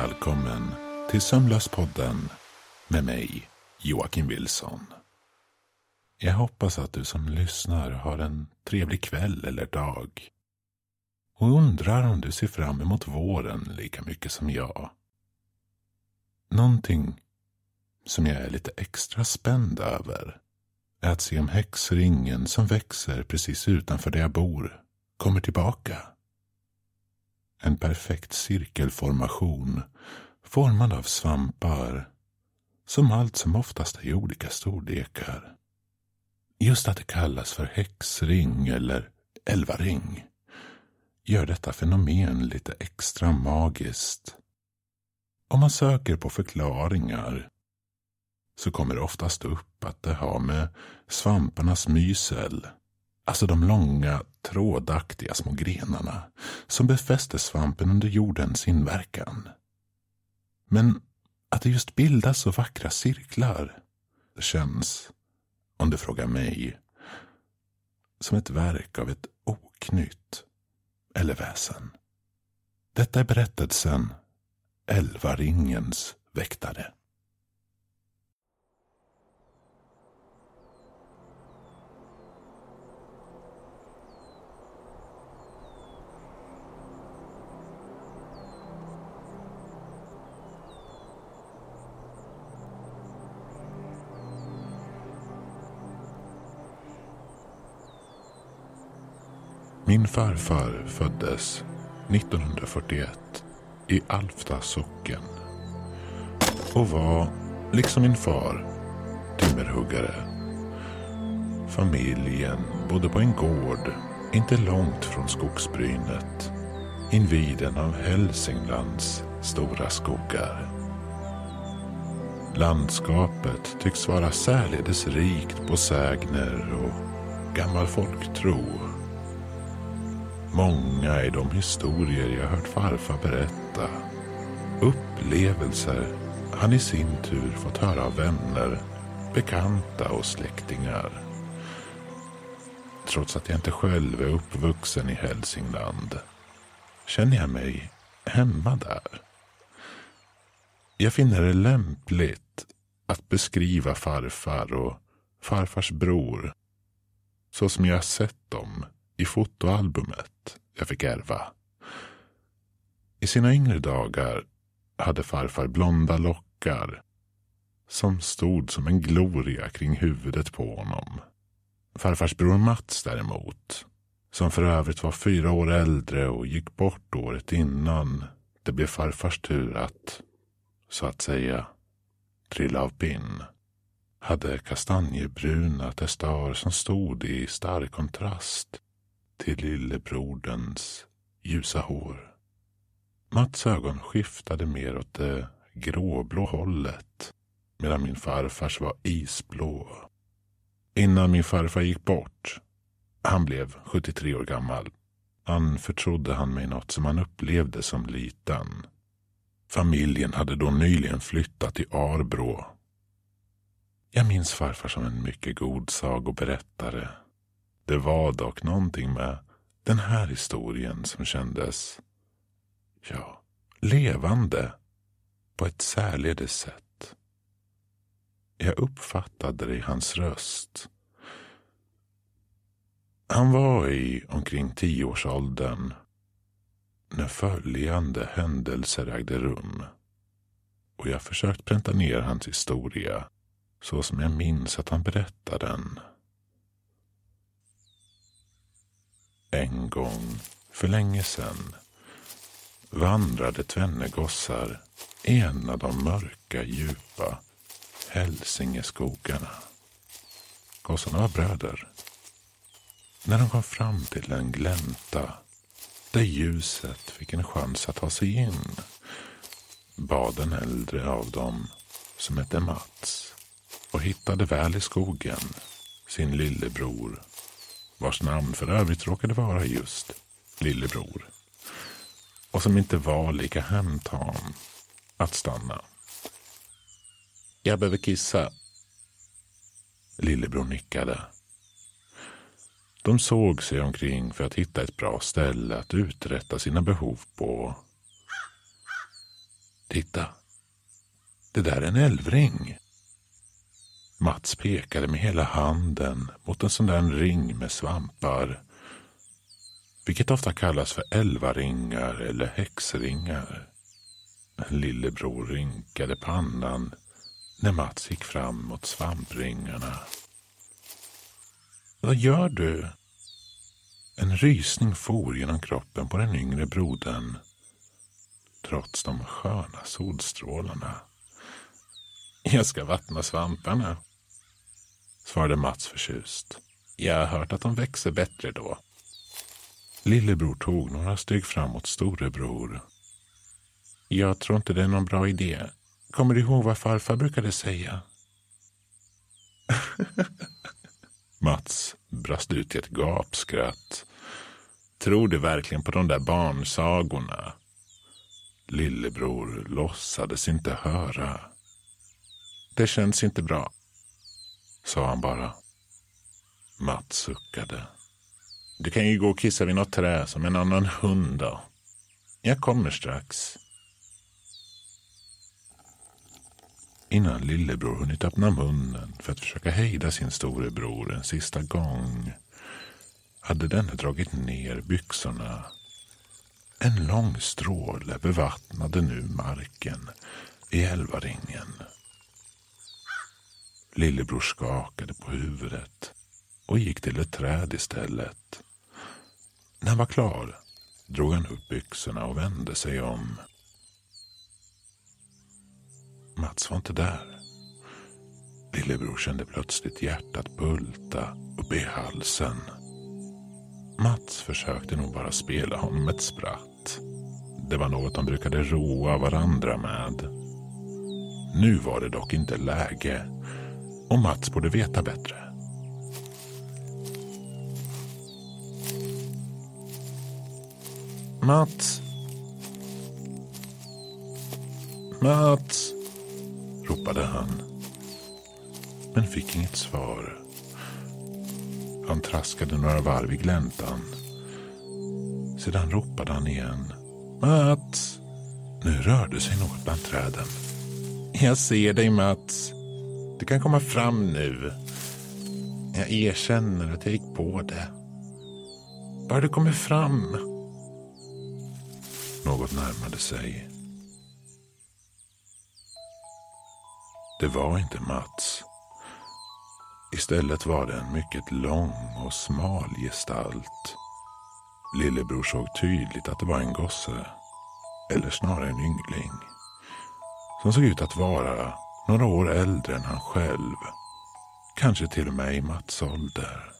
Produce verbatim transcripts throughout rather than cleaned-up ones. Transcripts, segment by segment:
välkommen till Sömnlöspodden med mig, Joakim Wilson. Jag hoppas att du som lyssnar har en trevlig kväll eller dag. Och undrar om du ser fram emot våren lika mycket som jag. Någonting som jag är lite extra spänd över är att se om häxringen som växer precis utanför där jag bor kommer tillbaka. En perfekt cirkelformation formad av svampar som allt som oftast är i olika storlekar. Just att det kallas för häxring eller elvaring gör detta fenomen lite extra magiskt. Om man söker på förklaringar så kommer det oftast upp att det har med svamparnas mysel, alltså de långa, trådaktiga små grenarna som befäster svampen under jordens inverkan. Men att det just bildas så vackra cirklar känns, om du frågar mig, som ett verk av ett oknytt eller väsen. Detta är berättelsen Elvaringens väktare. Min farfar föddes nittonhundrafyrtioett i Alfta socken och var, liksom min far, timmerhuggare. Familjen bodde på en gård inte långt från skogsbrynet, invid en av Hälsinglands stora skogar. Landskapet tycks vara särledes rikt på sägner och gammal folktro. Många är de historier jag hört farfar berätta. Upplevelser han i sin tur fått höra av vänner, bekanta och släktingar. Trots att jag inte själv är uppvuxen i Hälsingland känner jag mig hemma där. Jag finner det lämpligt att beskriva farfar och farfars bror så som jag sett dem i fotoalbumet jag fick ärva. I sina yngre dagar hade farfar blonda lockar som stod som en gloria kring huvudet på honom. Farfars bror Mats däremot, som för övrigt var fyra år äldre och gick bort året innan det blev farfars tur att, så att säga, trilla av pinn, hade kastanjebruna testar som stod i stark kontrast till lillebroderns ljusa hår. Mats ögon skiftade mer åt det gråblå hållet, medan min farfars var isblå. Innan min farfar gick bort, han blev sjuttiotre år gammal, anförtrodde han mig något som han upplevde som liten. Familjen hade då nyligen flyttat till Arbrå. Jag minns farfar som en mycket god sagoberättare. Det var dock någonting med den här historien som kändes, ja, levande på ett särledes sätt. Jag uppfattade det i hans röst. Han var i omkring tioårsåldern när följande händelser ägde rum, och jag försökt pränta ner hans historia så som jag minns att han berättade den. En gång, för länge sedan, vandrade tvenne gossar i en av de mörka, djupa Hälsingeskogarna. Gossarna var bröder. När de kom fram till en glänta där ljuset fick en chans att ta sig in, bad den äldre av dem, som hette Mats, och hittade väl i skogen sin lillebror, vars namn för övrigt råkade vara just lillebror, och som inte var lika hemtam, att stanna. Jag behöver kissa. Lillebror nickade. De såg sig omkring för att hitta ett bra ställe att uträtta sina behov på. Titta, det där är en älvring. Mats pekade med hela handen mot en sån där ring med svampar, vilket ofta kallas för älvaringar eller häxringar. Lillebror rynkade pannan när Mats gick fram mot svampringarna. Vad gör du? En rysning for genom kroppen på den yngre brodern, trots de sköna solstrålarna. Jag ska vattna svamparna, svarade Mats förtjust. Jag har hört att de växer bättre då. Lillebror tog några steg framåt storebror. Jag tror inte det är någon bra idé. Kommer du ihåg vad farfar brukade säga? Mats brast ut i ett gapskratt. Tror du verkligen på de där barnsagorna? Lillebror låtsades inte höra. Det känns inte bra, sa han bara. Mats suckade. Du kan ju gå och kissa vid något trä som en annan hund då. Jag kommer strax. Innan Lillebror hunnit öppna munnen för att försöka hejda sin storebror en sista gång hade denne dragit ner byxorna. En lång stråle bevattnade nu marken i älvaringen. Lillebror skakade på huvudet och gick till ett träd istället. När han var klar drog han upp byxorna och vände sig om. Mats var inte där. Lillebror kände plötsligt hjärtat bulta upp i halsen. Mats försökte nog bara spela honom ett spratt. Det var något de brukade roa varandra med. Nu var det dock inte läge, och Mats borde veta bättre. Mats! Mats! Ropade han, men fick inget svar. Han traskade några varv i gläntan. Sedan ropade han igen. Mats! Nu rörde sig något bland träden. Jag ser dig, Mats. Du kan komma fram nu. Jag erkänner att jag gick på det. Bara du kommer fram. Något närmade sig. Det var inte Mats. Istället var det en mycket lång och smal gestalt. Lillebror såg tydligt att det var en gosse, eller snarare en yngling, som såg ut att vara några år äldre än han själv, kanske till och med i Mats ålder.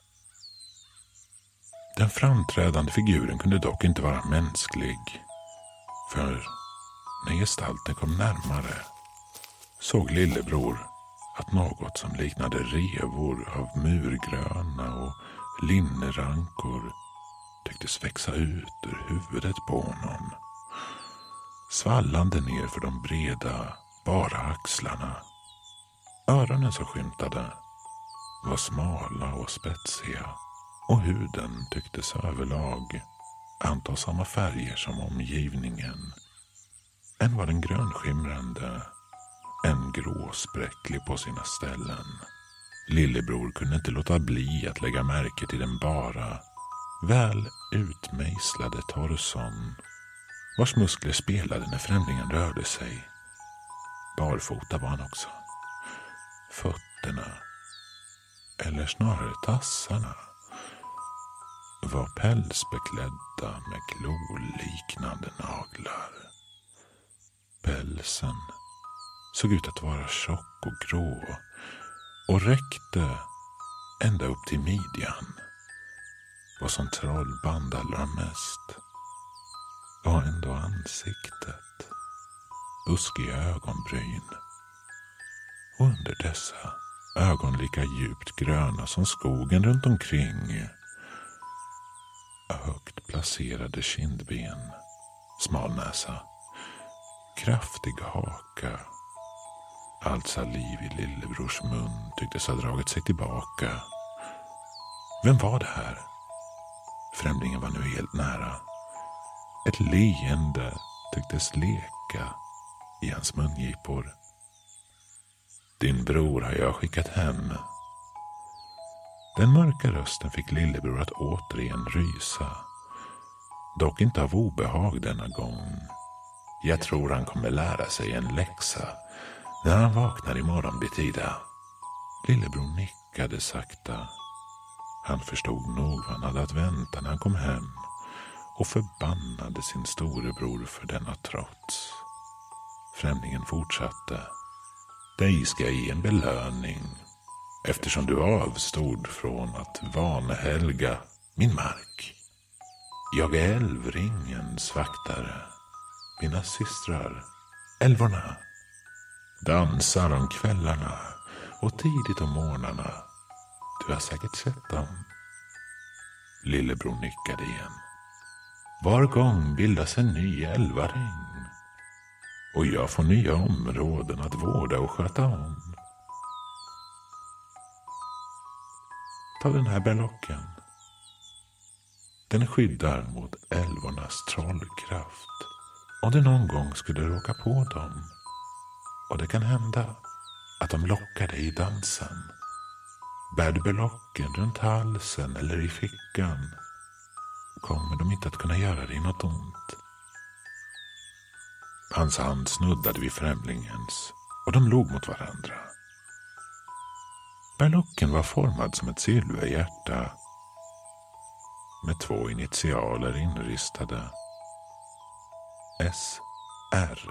Den framträdande figuren kunde dock inte vara mänsklig, för när gestalten kom närmare såg Lillebror att något som liknade revor av murgröna och linnerankor tycktes växa ut ur huvudet på honom, svallande ner för de breda, bara axlarna. Öronen som skymtade var smala och spetsiga, och huden tycktes överlag anta samma färger som omgivningen. En var den grönskimrande, en gråspräcklig på sina ställen. Lillebror kunde inte låta bli att lägga märke till den bara, väl utmejslade torson, vars muskler spelade när främlingen rörde sig. Barfota var han också. Fötterna, eller snarare tassarna, var pälsbeklädda med kloliknande naglar. Pälsen såg ut att vara tjock och grå och räckte ända upp till midjan. Vad som trollband allra mest var ändå ansiktet, buskiga ögonbryn, och under dessa ögon lika djupt gröna som skogen runt omkring, högt placerade kindben, smal näsa, kraftig haka. Allt saliv i Lillebrors mun tycktes ha dragit sig tillbaka. Vem var det här? Främlingen var nu helt nära. Ett leende tycktes leka i hans mungipor. Din bror har jag skickat hem. Den mörka rösten fick lillebror att återigen rysa. Dock inte av obehag denna gång. Jag tror han kommer lära sig en läxa när han vaknar imorgon betida. Lillebror nickade sakta. Han förstod nog vad han hade att vänta när han kom hem och förbannade sin storebror för denna trots. Främlingen fortsatte. Dig ska jag ge en belöning eftersom du avstod från att vanhelga min mark. Jag är älvringens vaktare. Mina systrar, älvorna, dansar om kvällarna och tidigt om morgnarna. Du har säkert sett dem. Lillebror nickade igen. Var gång bildas en ny älvaring. Och jag får nya områden att vårda och sköta om. Ta den här berlocken. Den skyddar mot älvornas trollkraft. Om du någon gång skulle råka på dem. Och det kan hända att de lockar dig i dansen. Bär du berlocken runt halsen eller i fickan kommer de inte att kunna göra dig något ont. Hans hand snuddade vid främlingens och de log mot varandra. Berlocken var formad som ett silverhjärta med två initialer inristade. S R.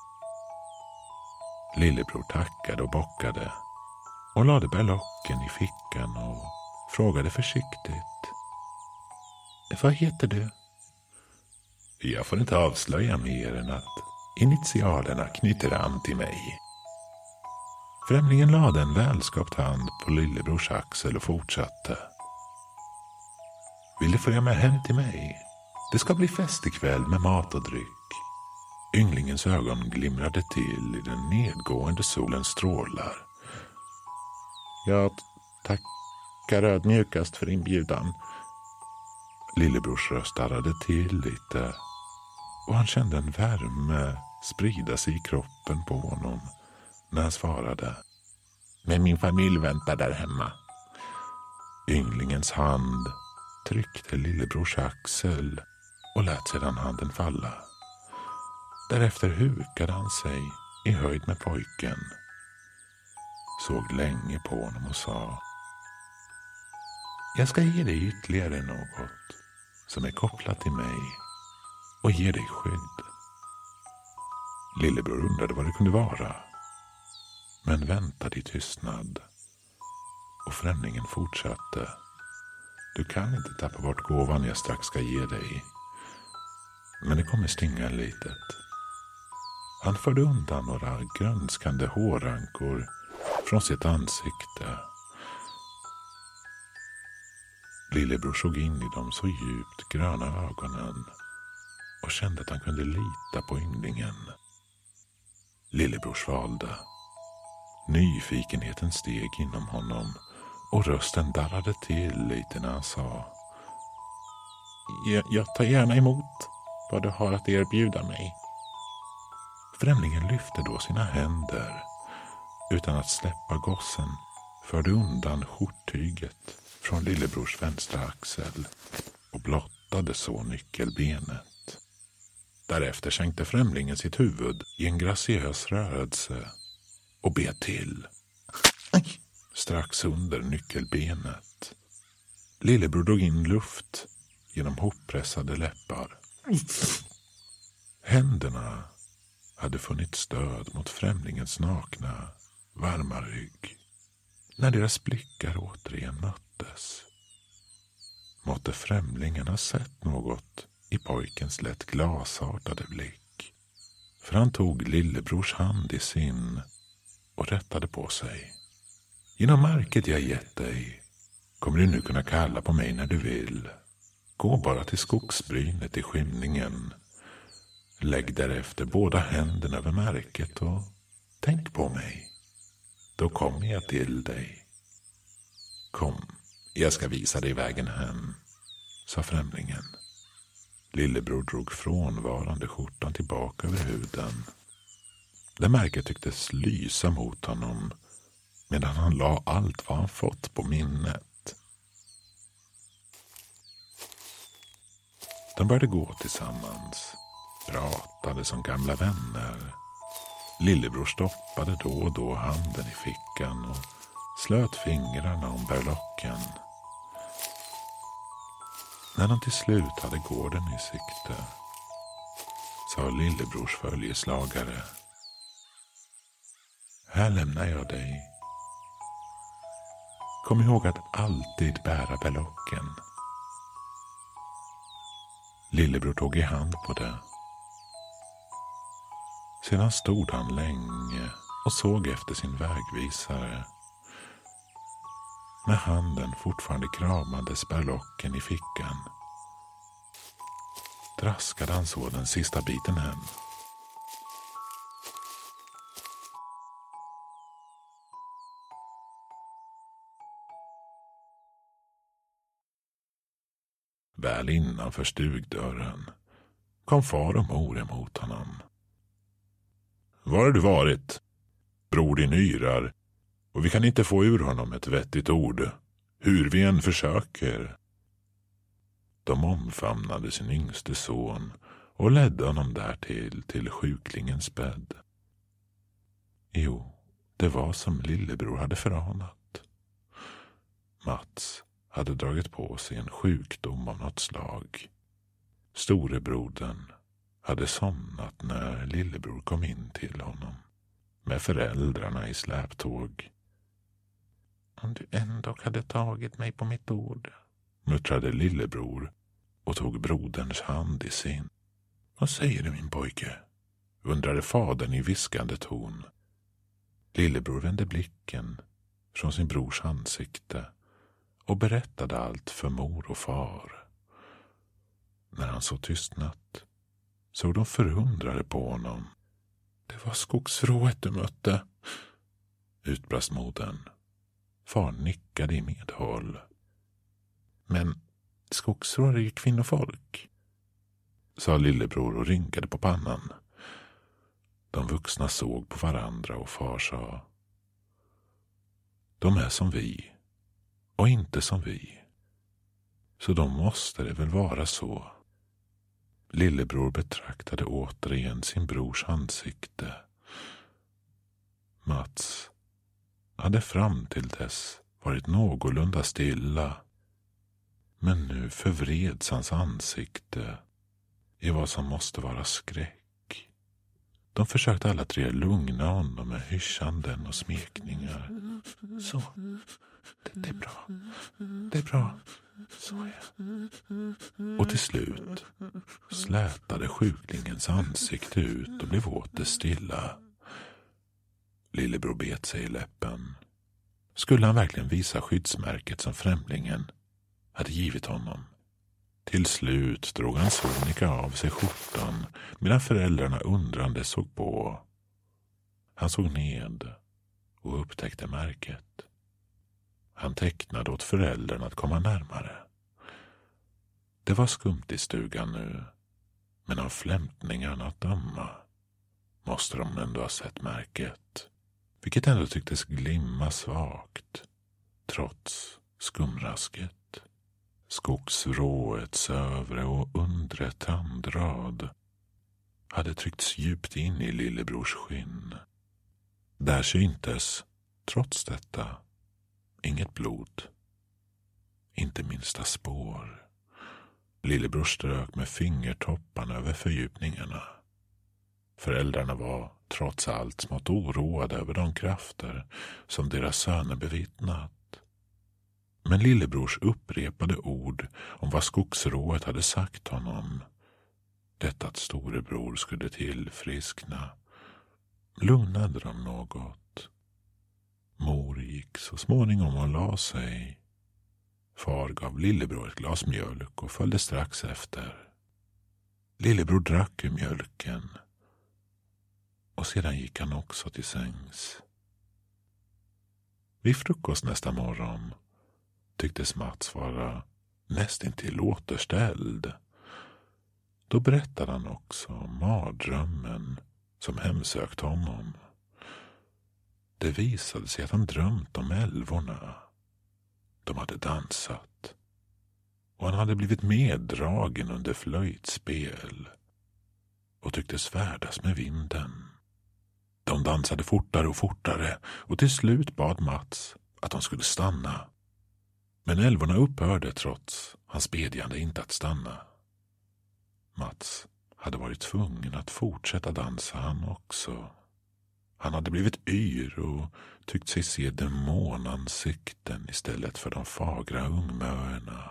Lillebror tackade och bockade och lade berlocken i fickan och frågade försiktigt. Vad heter du? Jag får inte avslöja mer än att initialerna knyter an till mig. Främlingen lade en välskapt hand på lillebrors axel och fortsatte. Vill du följa med hem till mig? Det ska bli fest ikväll med mat och dryck. Ynglingens ögon glimrade till i den nedgående solens strålar. Jag tackar ödmjukast för inbjudan. Lillebrors röst darrade till lite och han kände en värme sprida sig i kroppen på honom när han svarade. Men min familj väntar där hemma. Ynglingens hand tryckte lillebrors axel och lät sedan handen falla. Därefter hukade han sig i höjd med pojken. Såg länge på honom och sa. Jag ska ge dig ytterligare något som är kopplat till mig och ge dig skydd. Lillebror undrade vad det kunde vara, men väntade i tystnad. Och främlingen fortsatte. Du kan inte tappa bort gåvan jag strax ska ge dig, men det kommer stinga litet. Han förde undan några grönskande hårankor från sitt ansikte. Lillebror såg in i de så djupt gröna ögonen och kände att han kunde lita på ynglingen. Lillebror svalde. Nyfikenheten steg inom honom och rösten darrade till lite när han sa. Jag, jag tar gärna emot vad du har att erbjuda mig. Främlingen lyfte då sina händer utan att släppa gossen, förde undan skjorttyget från lillebrors vänstra axel och blottade så nyckelbenet. Därefter sänkte främlingen sitt huvud i en graciös rörelse och bet till. Aj! Strax under nyckelbenet. Lillebror drog in luft genom hoppressade läppar. Händerna hade funnit stöd mot främlingens nakna, varma rygg när deras blickar återigen möttes. Måtte främlingen ha sett något i pojkens lätt glasartade blick, för han tog lillebrors hand i sin och rättade på sig. Genom market jag gett dig kommer du nu kunna kalla på mig när du vill. Gå bara till skogsbrynet i skymningen. Lägg därefter båda händerna över märket och tänk på mig. Då kommer jag till dig. Kom, jag ska visa dig vägen hem, sa främlingen. Lillebror drog frånvarande skjortan tillbaka över huden. Det märket tycktes lysa mot honom medan han la allt vad han fått på minnet. De började gå tillsammans, pratade som gamla vänner. Lillebror stoppade då och då handen i fickan och slöt fingrarna om berlocken. När de till slut hade gården i sikte sa lillebrors följeslagare: här lämnar jag dig. Kom ihåg att alltid bära berlocken. Lillebror tog i hand på det. Sedan stod han länge och såg efter sin vägvisare. Med handen fortfarande kramades berlocken i fickan. Traskade han så den sista biten hem. Väl innanför stugdörren kom far och mor emot honom. Var har du varit? Bror din yrar, och vi kan inte få ur honom ett vettigt ord, hur vi än försöker. De omfamnade sin yngste son och ledde honom därtill till sjuklingens bädd. Jo, det var som lillebror hade föranat. Mats hade dragit på sig en sjukdom av något slag. Storebrodern hade somnat när lillebror kom in till honom med föräldrarna i släptåg. Om du ändå hade tagit mig på mitt ord, muttrade lillebror och tog broderns hand i sin. Vad säger du, min pojke? Undrade fadern i viskande ton. Lillebror vände blicken från sin brors ansikte och berättade allt för mor och far. När han så tystnat såg de förundrade på honom. Det var skogsrået du mötte, utbrast modern. Far nickade i medhåll. Men skogsrår är ju kvinnofolk, sa lillebror och rynkade på pannan. De vuxna såg på varandra och far sa: de är som vi och inte som vi. Så då måste det väl vara så. Lillebror betraktade återigen sin brors ansikte. Mats hade fram till dess varit någorlunda stilla, men nu förvreds hans ansikte i vad som måste vara skräck. De försökte alla tre lugna honom med hyschanden och smekningar. Så, det, det är bra, det är bra, så är. Och till slut slätade sjuklingens ansikte ut och blev åter stilla. Lillebror bet sig i läppen. Skulle han verkligen visa skyddsmärket som främlingen hade givit honom? Till slut drog han sonika av sig skjortan medan föräldrarna undrande såg på. Han såg ned och upptäckte märket. Han tecknade åt föräldrarna att komma närmare. Det var skumt i stugan nu, men av flämtningarna att döma måste de ändå ha sett märket, vilket ändå tycktes glimma svagt trots skumrasket. Skogsråets övre och undre tandrad hade tryckts djupt in i lillebrors skinn. Där syntes, trots detta, inget blod, inte minsta spår. Lillebror strök med fingertopparna över fördjupningarna. Föräldrarna var trots allt smått oroade över de krafter som deras söner bevittnat. Men lillebrors upprepade ord om vad skogsrået hade sagt honom, detta att storebror skulle tillfriskna, lugnade dem något. Mor gick så småningom och la sig. Far gav lillebror ett glas mjölk och följde strax efter. Lillebror drack ur mjölken och sedan gick han också till sängs. Vid frukost nästa morgon tycktes Mats vara nästintill återställd. Då berättade han också om mardrömmen som hemsökt honom. Det visade sig att han drömt om älvorna. De hade dansat. Och han hade blivit meddragen under flöjtspel. Och tycktes färdas med vinden. De dansade fortare och fortare. Och till slut bad Mats att de skulle stanna. Men älvorna upphörde trots hans bedjande inte att stanna. Mats hade varit tvungen att fortsätta dansa han också. Han hade blivit yr och tyckt sig se demonansikten istället för de fagra ungmöerna.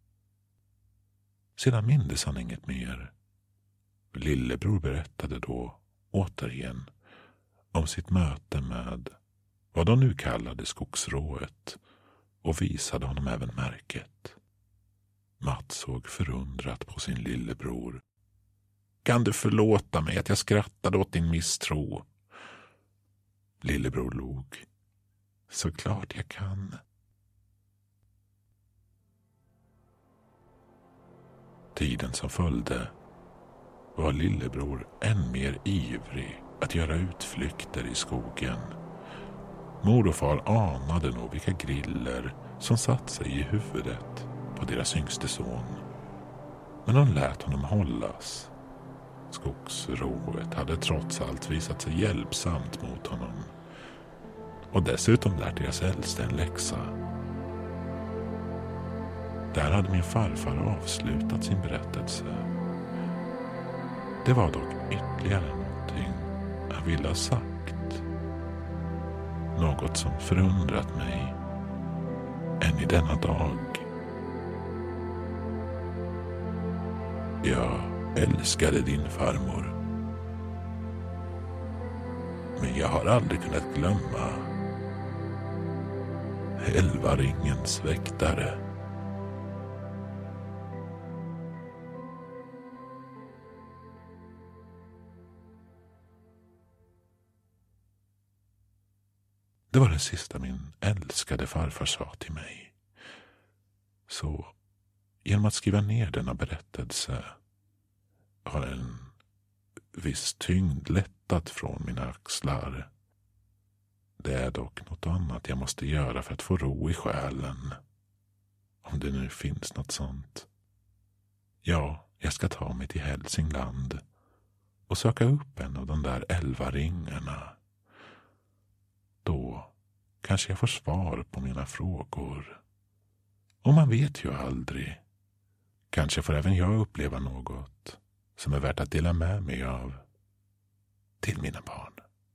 Sedan mindes han inget mer. Lillebror berättade då återigen om sitt möte med vad de nu kallade skogsrået och visade honom även märket. Mats såg förundrat på sin lillebror. Kan du förlåta mig att jag skrattade åt din misstro? Lillebror log. Såklart jag kan. Tiden som följde var lillebror än mer ivrig att göra utflykter i skogen. Mor och far anade nog vilka griller som satt sig i huvudet på deras yngste son. Men de lät honom hållas. Skogsrået hade trots allt visat sig hjälpsamt mot honom. Och dessutom lärt deras äldste en läxa. Där hade min farfar avslutat sin berättelse. Det var dock ytterligare någonting han ville ha sagt. Något som förundrat mig än i denna dag. Jag älskade din farmor. Men jag har aldrig kunnat glömma Älvaringens väktare. Det var det sista min älskade farfar sa till mig. Så genom att skriva ner denna berättelse har en viss tyngd lättat från mina axlar. Det är dock något annat jag måste göra för att få ro i själen. Om det nu finns något sånt. Ja, jag ska ta mig till Hälsingland och söka upp en av de där elva ringarna. Då kanske jag får svar på mina frågor. Och man vet ju aldrig. Kanske får även jag uppleva något som är värt att dela med mig av till mina barn.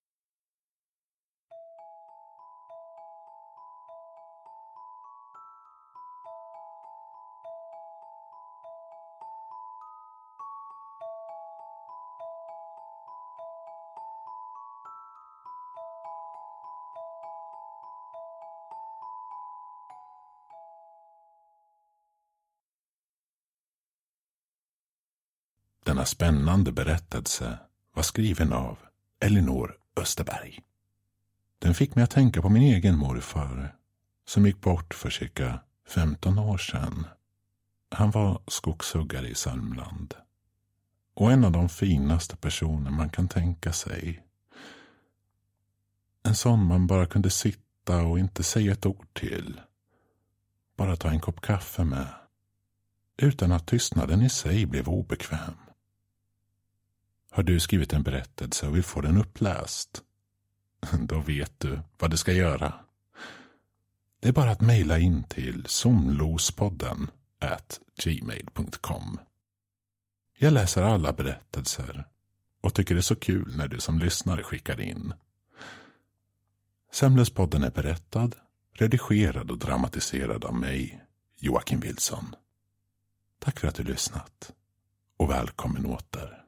Denna spännande berättelse var skriven av Elinor Österberg. Den fick mig att tänka på min egen morfar som gick bort för cirka femton år sedan. Han var skogshuggare i Sörmland och en av de finaste personer man kan tänka sig. En sån man bara kunde sitta och inte säga ett ord till. Bara ta en kopp kaffe med utan att tystnaden i sig blev obekväm. Har du skrivit en berättelse och vill få den uppläst? Då vet du vad du ska göra. Det är bara att mejla in till somlospodden at gmail dot com. Jag läser alla berättelser och tycker det är så kul när du som lyssnare skickar in. Semlespodden är berättad, redigerad och dramatiserad av mig, Joakim Wilson. Tack för att du lyssnat och välkommen åter.